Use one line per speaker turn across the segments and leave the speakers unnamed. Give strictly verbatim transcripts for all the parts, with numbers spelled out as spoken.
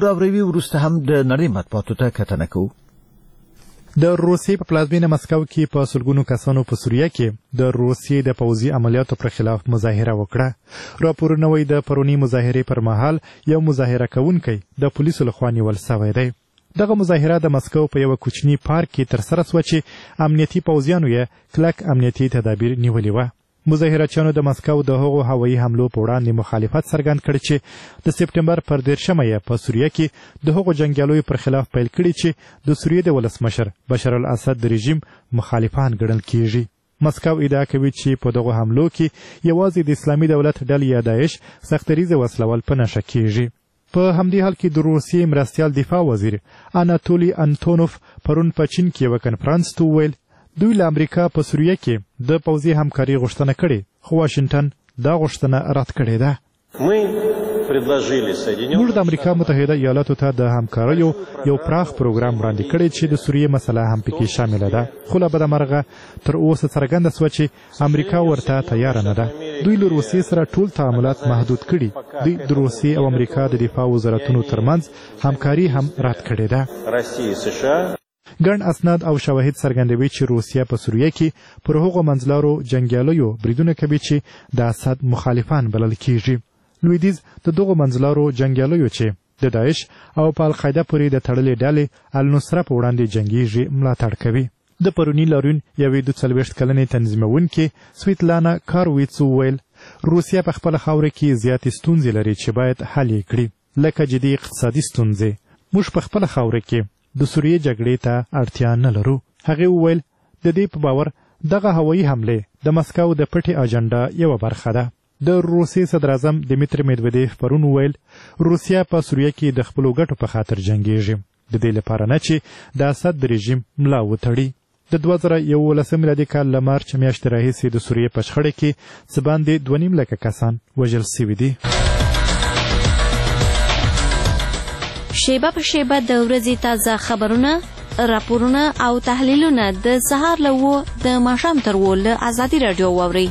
راوروي وروسته هم د نړۍ مطبوعاتو ته کتنه کوو.
د روسیې په پلازمینه مسکو کې په سلګونو کسانو په سوریه کې د روسیې د پوځي عملیاتو پر خلاف مظاهره وکړه. راپورونه وایي د پرونی مظاهرې پر مهال یو مظاهره کوونکی د پولیسو لخوا نیول شوی دی. دغه مظاهره د مسکو په یو کوچني پارک کې ترسره شوه چې امنیتي پوځیانو یې کلک امنیتي تدابیر نیولي وه. مظاهرچیانو د مسکو د هغو هوایي حملو په وړاندې مخالفت څرګند کړی چې د سپټمبر پر دېرشمه یې په سوریه کې د هغو جنګیالیو پر خلاف پیل کړي چې د سوریې د ولسمشر بشار الاسد د رژیم مخالفان ګڼل کیږي. مسکو ادعا کوي چې په دغو حملو کې یوازې د اسلامي دولت ډلې یا داعش سختریزه وسلوال په نښه کیږي. په همدې حال کې د روسیې مرستیال دفاع وزیر اناتولی انتونوف پرون په چین کې یوه کنفرانس ته وویل دوی له امریکا په سوریه کې د پوځي همکاري غوښتنه کړې، خو واشنګټن دا غوښتنه رد کړې ده. موږ د امریکا متحده ایالاتو ته د همکاریو یو پراخ پروګرام وړاندې کړی چې د سوریې مسله هم پکې شامله ده، خو له بدمرغه تر اوسه څرګنده سوه چې امریکا ورته تیاره نه ده. دوی له روسیې سره ټول تعاملات محدود کړي. دوی د روسیې او امریکا د دفاع وزارتونو ترمنځ همکاري هم رد کړې ده. ګڼ اسناد او شواهد څرګندوي چې روسیه په سوریه کې پر هغو منځلارو جنګیالیو بریدونه کوي چې د اسد مخالفان بلل کیږي. لویدیځ د دغو منځلارو جنګیالیو چې د داعش او په القاعده پورې د تړلې ډلې النصره په وړاندې جنګیږي ملاتړ کوي. د پروني لاریون یوې دوه څلوېښت کلنې تنظیموونکې سویتلانا کارویتس وویل روسیه په خپله خاوره کې زیاتې ستونزې لري چې باید حل یې کړي، لکه جدي اقتصادي ستونزې. موږ په خپله خاوره کې د سوریې جګړې ته اړتیا نه لرو. هغې وویل د دې په باور دغه هوایي حملې د مسکو د پټې اجنډا یوه برخه ده. د روسیې صدراعظم دمیتر میدودیف پرون وویل روسیه په سوریه کې د خپلو ګټو په خاطر جنګیږي، د دې لپاره نه چې د اسد د رژیم ملا وتړي. د دوه زره یولسم میلادي کال له مارچ میاشتې راهیسې د سوریې په شخړه کې څه باندې دوه نیم لکه کسان وژل سوي دي.
شیبه په شیبه د ورځې تازه خبرونه، راپورونه او تحلیلونه د سهار له اوو د ماښام تر اوو له ازادي راډیو واورئ.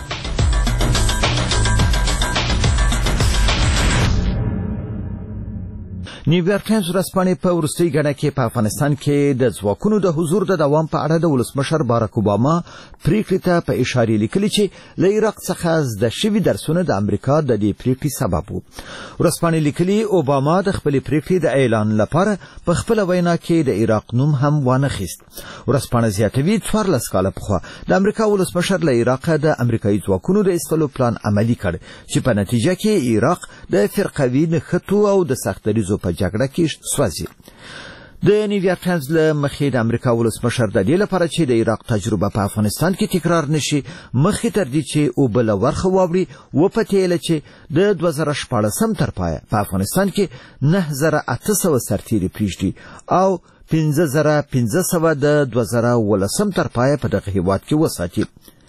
نیویارک ټایمز ورځپاڼې په وروستۍ ګڼه کې په افغانستان کې د ځواکونو د حضور د دوام په اړه د ولسمشر باراک اوباما پریکړې ته په اشارې لیکلي چې له عراق څخه زده شوي درسونه د امریکا د دې پریکړې سبب وو. ورځپاڼې لیکلي اوباما د خپلې پریکړې د اعلان لپاره په خپله وینا کې د عراق نوم هم وانخیست. ورځپاڼه زیاتوي څوارلس کاله پخوا د امریکا ولسمشر له عراقه د امریکایي ځواکونو د ایستلو پلان عملي کړ چې په نتیجه کې عراق د فرقوي نښتو او د سختدریزو په جګړه کې سوځي. د نیویارک ټایمز له مخې د امریکا ولسمشر د دې لپاره چې د عراق تجربه په افغانستان کې تکرار نشي مخکې تر دې چې اوبه له ورخه واوړي وپتېیله چې د دوه زره شپاړسم تر پایه په افغانستان کې نهه زره اته سوه سرتیري پرېږدي او پنځه زره پنځه سوه د دوه زره اوولسم تر پایه په دغه هېواد کې وساتي.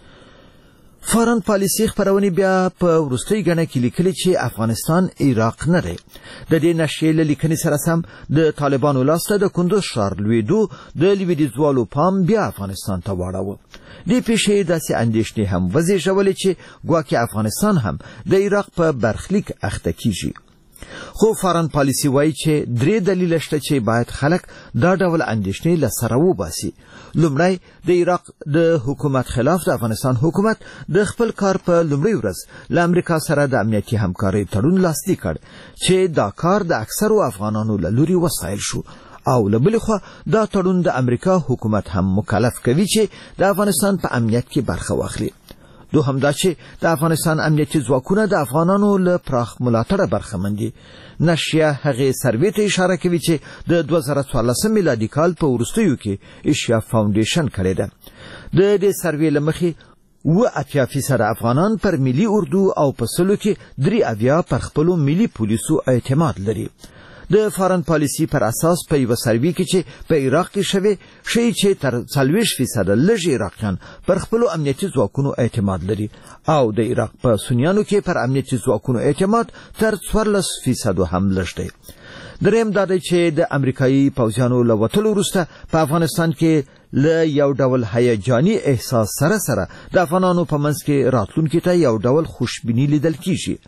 فارن پالیسي خپرونې بیا په وروستۍ ګڼه کې لیکلي چې افغانستان عراق نه دی. د دې نشریې له لیکنې سره سم د طالبانو لاسته د کندوز ښار لوېدو د لوېدیځوالو پام بیا افغانستان ته واړاوه. دې پیښې داسې اندېښنې هم وزېږولې چې ګواکې افغانستان هم د عراق په برخلیک اخته کیږي. خو فارن پالیسي وایي چې درې دلیله شته چې باید خلک دا ډول اندېښنې له سره وباسي. لومړی د عراق د حکومت خلاف د افغانستان حکومت د خپل کار په لومړۍ ورځ له امریکا سره د امنیتي همکارۍ تړون لاسلیک کړ چې دا کار د اکثرو افغانانو له لوري وستایل شو او له بلې خوا دا تړون د امریکا حکومت هم مکلف کوي چې د افغانستان په امنیت کې برخه واخلي. دوهم دا چې د افغانستان امنیتي ځواکونه د افغانانو له پراخ ملاتړه برخمن دي. نشریه هغې سروې ته اشاره کوي چې د دوه زره څوارلسم میلادي کال په وروستیو کې ایشیا فاونډیشن کړې ده. د دې سروې له مخې اوه اتیا فیصده افغانان پر ملي اردو او په سلو کې درې اویا پر خپلو ملي پولیسو اعتماد لري. د فارن پالیسي پر اساس په یوه سروې کې چې په عراق کې شوې ښیي چې تر څلوېښت فیصده لږ عراقیان پر خپلو امنیتي ځواکونو اعتماد لري او د عراق په سنیانو کې پر امنیتي ځواکونو اعتماد تر څوارلس فیصدو هم لږ دی. دریم دا دی چې د امریکایي پوځیانو له وتلو وروسته په افغانستان کې له یو ډول هیجاني احساس سره سره د افغانانو په منځ کې راتلونکي ته یو ډول خوشبیني لیدل کیږي.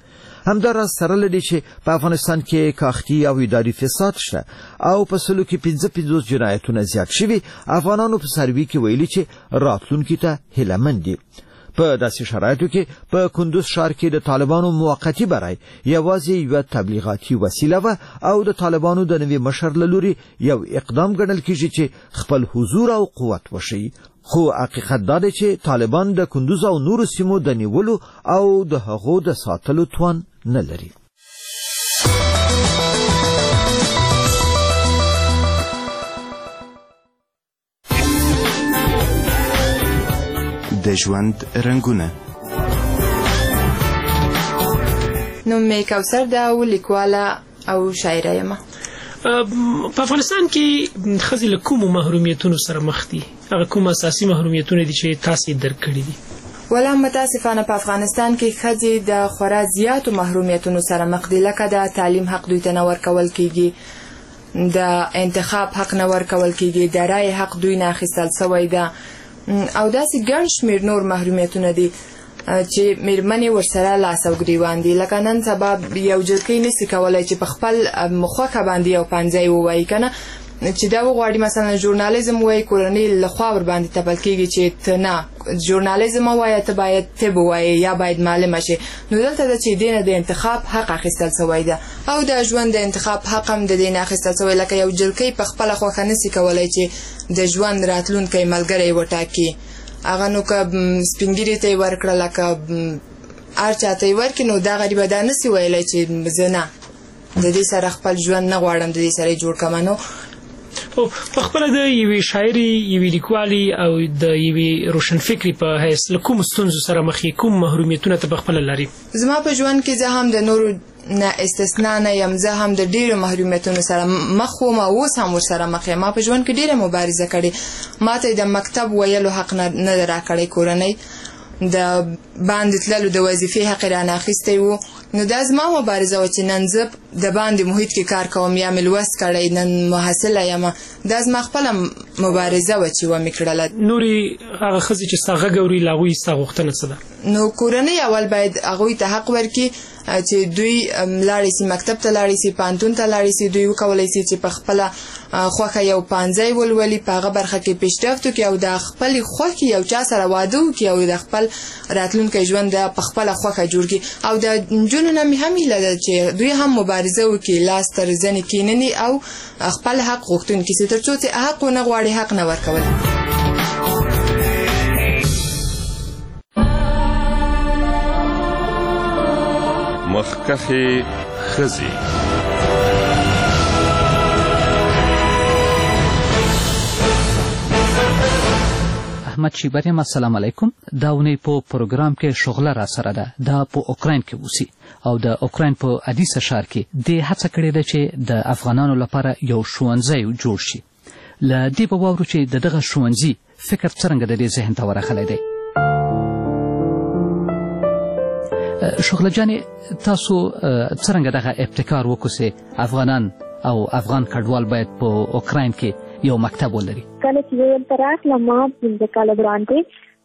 همداراز سره لدی چې په افغانستان کې کاختی او اداري فساد شته او په سلو کې پنځه پنځوس جنایتونه زیات شوي، افغانانو په سروي کې ویلي چې راتلونکي ته هیله دي. په داسې شرایطو کې په کندوز ښار کې د طالبانو موقتی برای یوازې یوه تبلیغاتي وسیله وه او د طالبانو د نوي مشر له لوري یو اقدام ګڼل کېږي چې خپل حضور او قوت وښیي. خو حقیقت دا دی چې طالبان د کندوز او نورو سیمو د نیولو او د هغو د ساتلو توان نه لري.
د ژوند رنګونه.
نوم مې کوثر ده او لیکواله او شاعره یم.
په افغانستان کې ښځې له کومو محرومیتونو سره مخ دي؟ هغه کوم اساسي محرومیتونه دي چې تاسې درک کړي دي؟
ولا متاسفانه په افغانستان کې ښځې د خورا زیاتو محرومیتونو سره مخ دي، لکه د تعلیم حق دوی ته نه ورکول کېږي، د انتخاب حق نه ورکول کېږي، د رایې حق دوی نه اخیستل سوی ده او داسې ګڼ شمېر نور محرومیتونه دي چې میرمنې ورسره لاس او ګریوان دي. لکه نن سبا یو جرګې نشي کولی چې په خپل خوښه باندې یو پانځی ووایي که نه، چې دا وغواړي مثلا ژورنالیزم وایي، کورنۍ لخوا ورباندې تپل کېږي چې ته نه ژورنالیزم ووایه، ته باید طب ووایې یا باید معلمه شي. نو دلته ده چې دې نه د انتخاب حق اخیستل سوی ده او د ژوند د انتخاب حق هم د دې نه اخیستل سوی. لکه یو جرګې په خپله خوښه نشي کولی چې د ژوند راتلونکی ملګری وټاکي. هغه نو که سپین ږیري ته یې ورکړه، لکه هر چا ته یې ورکړي، نو دا غریبه دا نشي ویلی چې زه نه د دې سره خپل ژوند نه غواړم د دې سره یې جوړ کړمه. نو
په خپله د یوې شاعري، یوې لیکوالي او د یوې روشنفکري په حیث له کومو ستونزو سره مخ یې، کوم محرومیتونه ته په خپله لري؟
زما په ژوند کې زه هم د نورو نه استثنا نه یم، زه هم د ډېرو محرومیتونو سره مخ وم او اوس هم ورسره مخ یم. ما په ژوند کې ډېره مبارزه کړې، ما ته د مکتب ویلو حق نه ده راکړی، کورنۍ د باندې تللو د وظیفې حق یې رانه اخیستی و. نو دا زما مبارزه وه چې نن زه د باندې محیط کې کار کوم یا مې لوست کړی، نن محصله یم. دا زما خپله مبارزه وه چې ومې کړله.
نورې هغه ښځې چې ستا غږ اوري له هغوی ستا غوښتنه څه ده؟
نو کورنۍ اول باید هغوی ته حق ورکړي چې دوی لاړې سي مکتب ته لاړې سي، پوهنتون ته لاړې سي، دوی وکولی سي چې په خپله خوښه یو پانځی ولولي، په هغه برخه کې پیشرفت وکړي او د خپلې خوښې یو چا سره واده وکړي او د خپل راتلونکی ژوند د په خپله خوښه جوړ کړي. او د نجونو نه مې هم هیله ده چې دوی هم مبارزه وکړي، لاس تر زنې کښېنني او خپل حق غوښتونکي سي، تر څو چې حق ونه غواړي حق نه ورکول.
مخکښې ښځې.
احمد شیبریم، السلام علیکم. دا اونۍ په پروګرام کې شغله را سره ده. دا په اوکراین کې اوسي او د اوکراین په ادیسه ښار کې دې هڅه کړې ده چې د افغانانو لپاره یو ښوونځی جوړ شي. له دې به واورو چې د دغه ښوونځي فکر څرنګه د دې ذهن ته ورغلی دی. شغله جانې، تاسو څرنګه دغه ابتکار وکړو افغانان او افغان کډوال باید په اوکراین کې یو مکتب ولري؟
کله چې زه دلته راغلم ما پنځه کاله وړاندې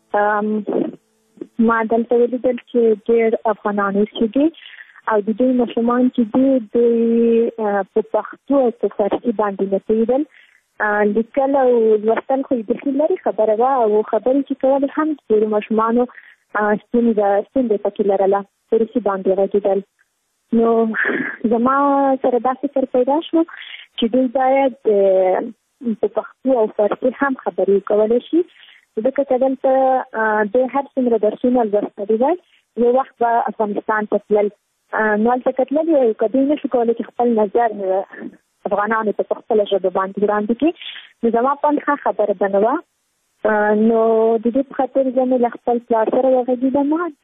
ما دلته ولیدل چې ډېر افغانان اوسېږي او د دوی ماشومان چې دي دوی په پښتو او په فارسي باندې نه پوهېدل، لیکل او لوستل خو یې بیخي لرې خبره وه او خبرې چې کولې هم د ډېرو ماشومانو ستونزه پکې لرله، په روسي باندې غږېدل. نو زما سره دا فکر پیدا شو چې دوی باید په پښتو او فارسي هم خبرې وکولی شي، ځکه چې دلته دوی هر څومره درسونه لوستلي وای، یو وخت به افغانستان ته تلل، نو هلته که تللي وای که دوی نشو کولی چې خپل نظر افغانانو ته په خپله ژبه باندې وړاندې کړي، نو زما په ښه خبره به نه وه. نو د دې په خاطر زه مې له خپل پلار سره وغږېدم د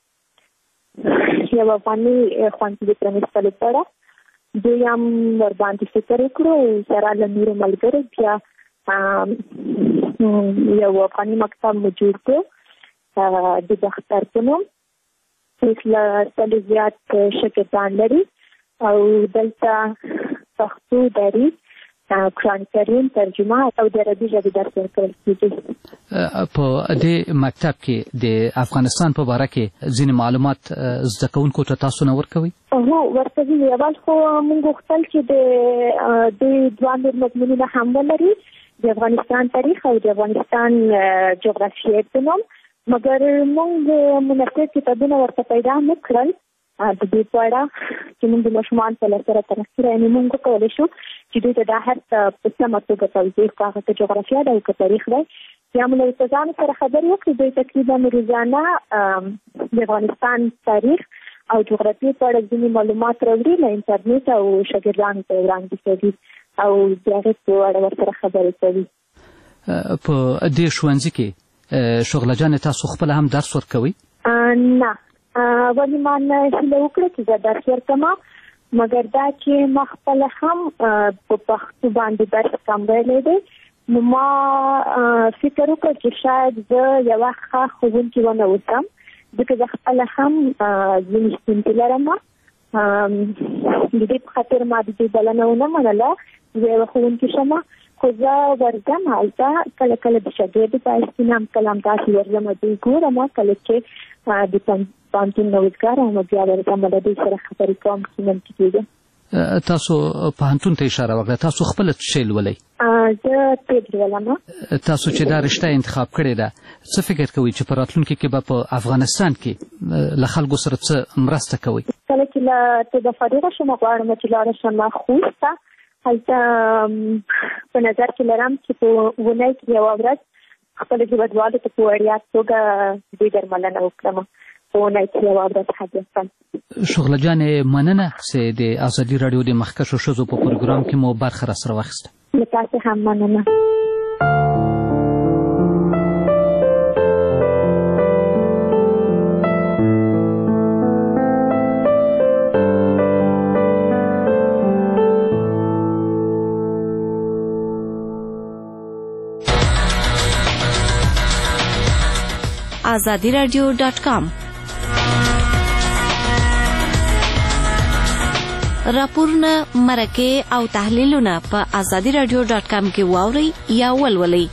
یو افغاني ښوونځي د پرانیستلو لپاره. دوی هم ورباندې فکر وکړو، سره له نورو ملګرو بیا یو افغاني مکتب مو جوړ کړو د باختر په نوم. اوس له سلو زیات شاګردان لري او دلته پښتو، دری، قرآن کریم ترجمه او د عربي ژبې درس ورکول کېږي.
په دې مکتب کې د افغانستان په باره کې ځینې معلومات زده کوونکو ته تاسو نه ورکوئ؟
هو ورکوي. اول خو موږ غوښتل چې د دې دوه نور مضمونونه هم ولري، د افغانستان تاریخ او د افغانستان جغرافیه په نوم، مګر موږ مناسب کتابونه ورته پیدا نه کړل د دې په اړه چې موږ د ماشومان په لاره سره ترسره یعنې موږ وکولی شو چې دوی ته دا هر څه په سمه توګه توضیح کړو، هغه که جغرافیه ده او که تاریخ دی. یا موږ له استادانو سره خبرې وکړې، دوی تقریبا روزانه د افغانستان تاریخ او جغرافیې په اړه ځینې معلومات راوړي له انټرنیټ او شاګردانو ته یې وړاندې کوي او د هغې په اړه ورسره خبرې کوي.
په دې ښوونځي کې شغله جانې تاسو خپله هم درس ورکوئ؟
نه، ولې ما نه هیله وکړه چې زه درس ورکوم، مګر دا چې ما خپله هم په پښتو باندې درس کم ویلی دی، نو ما فکر وکړ چې شاید زه یوه ښه ښوونکې ونه اوسم، ځکه زه خپله هم ځینې ستونزې لرم. د دې په خاطر ما د دې بلنه ونه منله زه یوه ښوونکې شم، خو زه ورځم هلته کله کله د شاګردو په حیث کې هم کله همداسې ورځم، دوی ګورم کله چې د پوهنتون نوښتګار یم بیا ورځم له دوی سره خبرې کوم چې ممکن کېږي.
تاسو پوهنتون ته اشاره وکړه، تاسو خپله څه شی لولئ؟
زه طب لولم.
تاسو چې دا رشته انتخاب کړې ده، څه فکر کوئ چې په راتلونکي کې به په افغانستان کې له خلکو سره څه مرسته کوئ؟
کله چې له طبه فارغه شم غواړم چې لاړه شم خوست ته، هلته په نظر کې لرم چې په اونۍ کې یوه ورځ خپلو هېوادوالو ته په وړیا توګه دوی درملنه وکړم، په اونۍ کې یوه ورځ حاضر شم.
شغله جانې مننه چې د ازادي راډیو د مخکښو ښځو په پروګرام کې مو برخه راسره واخیسته.
له تاسې هم مننه.
آزادی رادیو ډاټ کام راپورونه، مرکې او تحلیلونه په آزادی رادیو ډاټ کام کې واورئ یا ولولئ.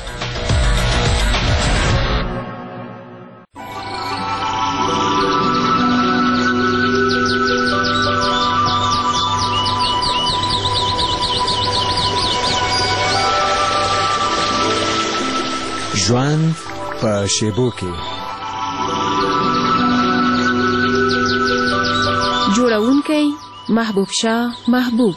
ژوند په شیبو کې
جوړونکی محبوب شاه محبوب